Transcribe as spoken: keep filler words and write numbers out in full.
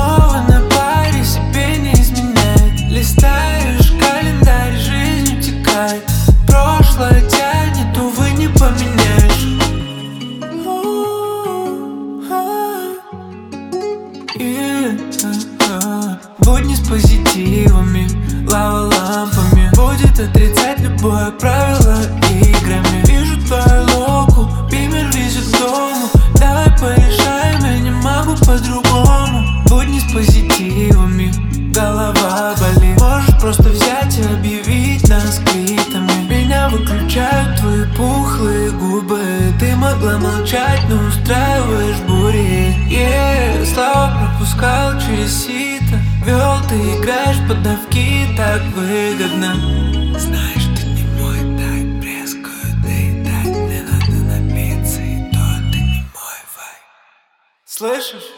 снова на паре, себе не изменяет. Листаешь календарь, жизнь утекает. Прошлое тянет, увы, не поменяешь. И, а, будни с позитивами, лава-лампами. Будет отрицать любое правило играми. Вижу твою локу, бимер везет к дому. Давай порешаем, я не могу по-другому. Будни с позитивами, голова болит. Можешь просто взять и объявить нас квитами. Меня выключают твои пухлые губы. Ты могла молчать, но устраиваешь бури. Yeah, слова пропускал через сито. Вел, ты играешь подавки, так выгодно. Знаешь, ты не мой тайп, резкую доедать. Мне надо напиться, и то ты не мой вайб. Слышишь?